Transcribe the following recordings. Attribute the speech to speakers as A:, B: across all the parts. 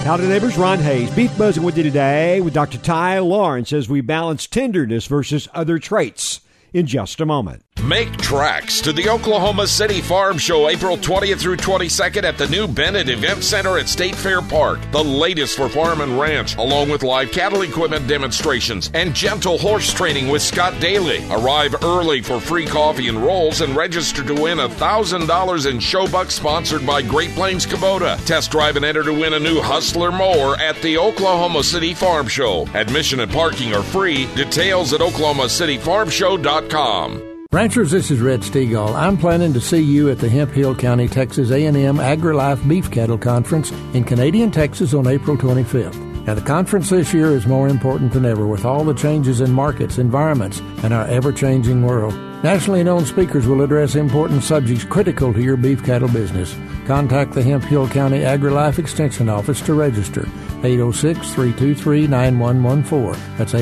A: Howdy neighbors, Ron Hayes. Beef Buzzing with you today with Dr. Ty Lawrence as we balance tenderness versus other traits in just a moment.
B: Make tracks to the Oklahoma City Farm Show April 20th through 22nd at the new Bennett Event Center at State Fair Park. The latest for farm and ranch, along with live cattle equipment demonstrations and gentle horse training with Scott Daly. Arrive early for free coffee and rolls and register to win $1,000 in Showbucks sponsored by Great Plains Kubota. Test drive and enter to win a new Hustler mower at the Oklahoma City Farm Show. Admission and parking are free. Details at oklahomacityfarmshow.com.
C: Ranchers, this is Red Stegall. I'm planning to see you at the Hemphill County, Texas A&M AgriLife Beef Cattle Conference in Canadian, Texas on April 25th. Now, the conference this year is more important than ever with all the changes in markets, environments, and our ever-changing world. Nationally known speakers will address important subjects critical to your beef cattle business. Contact the Hemphill County AgriLife Extension Office to register. 806-323-9114. That's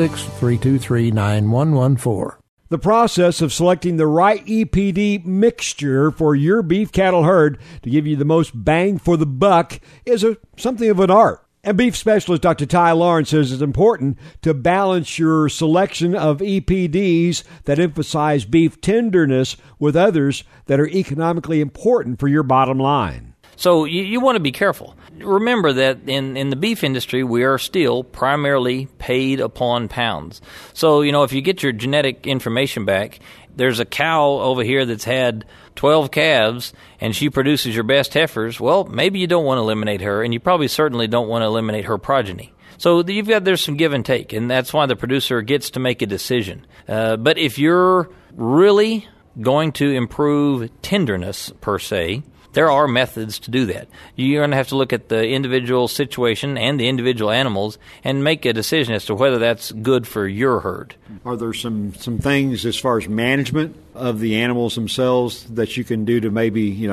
C: 806-323-9114.
A: The process of selecting the right EPD mixture for your beef cattle herd to give you the most bang for the buck is something of an art. And beef specialist Dr. Ty Lawrence says it's important to balance your selection of EPDs that emphasize beef tenderness with others that are economically important for your bottom line.
D: So you want to be careful. Remember that in the beef industry, we are still primarily paid upon pounds. So, if you get your genetic information back, there's a cow over here that's had 12 calves and she produces your best heifers. Well, maybe you don't want to eliminate her, and you probably certainly don't want to eliminate her progeny. So there's some give and take, and that's why the producer gets to make a decision. But if you're really going to improve tenderness per se, there are methods to do that. You're going to have to look at the individual situation and the individual animals and make a decision as to whether that's good for your herd.
A: Are there some things as far as management of the animals themselves that you can do to maybe,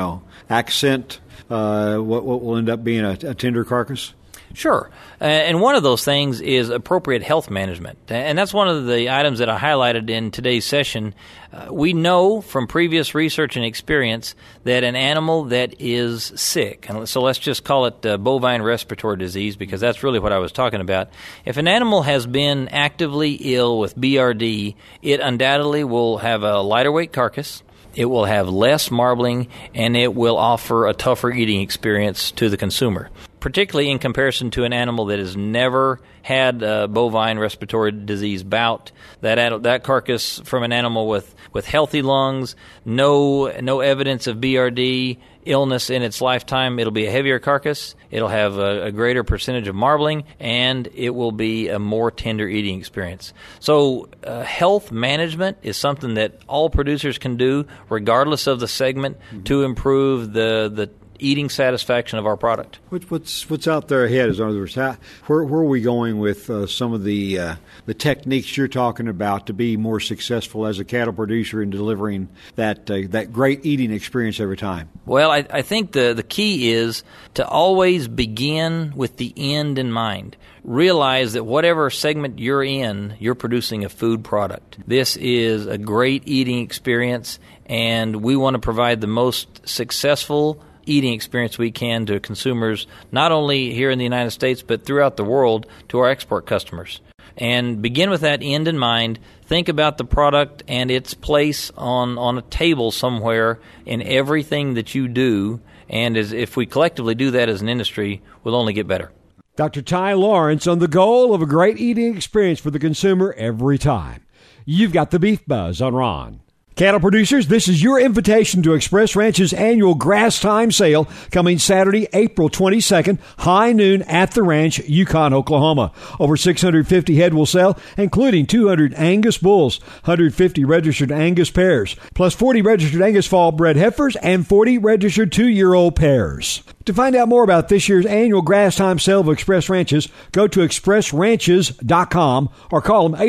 A: accent what will end up being a tender carcass?
D: Sure. And one of those things is appropriate health management. And that's one of the items that I highlighted in today's session. We know from previous research and experience that an animal that is sick, and so let's just call it bovine respiratory disease because that's really what I was talking about. If an animal has been actively ill with BRD, it undoubtedly will have a lighter weight carcass. It will have less marbling, and it will offer a tougher eating experience to the consumer, particularly in comparison to an animal that has never had a bovine respiratory disease bout. That carcass from an animal with healthy lungs, no evidence of BRD illness in its lifetime, it'll be a heavier carcass, it'll have a greater percentage of marbling, and it will be a more tender eating experience. So health management is something that all producers can do, regardless of the segment, to improve the eating satisfaction of our product.
A: What's out there ahead? In other words, where are we going with some of the techniques you're talking about to be more successful as a cattle producer in delivering that great eating experience every time?
D: Well, I think the key is to always begin with the end in mind. Realize that whatever segment you're in, you're producing a food product. This is a great eating experience, and we want to provide the most successful eating experience we can to consumers, not only here in the United States, but throughout the world to our export customers. And begin with that end in mind. Think about the product and its place on a table somewhere in everything that you do. And if we collectively do that as an industry, we'll only get better.
A: Dr. Ty Lawrence on the goal of a great eating experience for the consumer every time. You've got the Beef Buzz on Ron. Cattle producers, this is your invitation to Express Ranch's annual Grass Time Sale coming Saturday, April 22nd, high noon at the ranch, Yukon, Oklahoma. Over 650 head will sell, including 200 Angus bulls, 150 registered Angus pairs, plus 40 registered Angus fall bred heifers and 40 registered 2-year-old pairs. To find out more about this year's annual Grass Time Sale of Express Ranches, go to expressranches.com or call them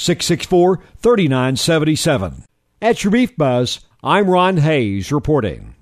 A: 800-664-3977. At your Beef Buzz, I'm Ron Hayes reporting.